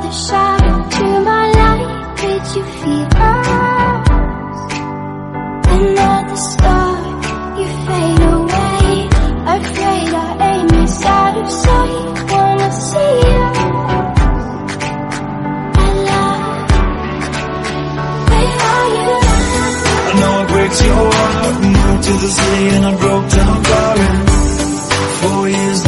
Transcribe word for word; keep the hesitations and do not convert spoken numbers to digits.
the shadow to my light. Did you feel us? Another star, you fade away. Afraid our aim is out of sight. Wanna see you alive. Where are you now? I know it breaks your heart. Moved to the city and I broke down crying. Four years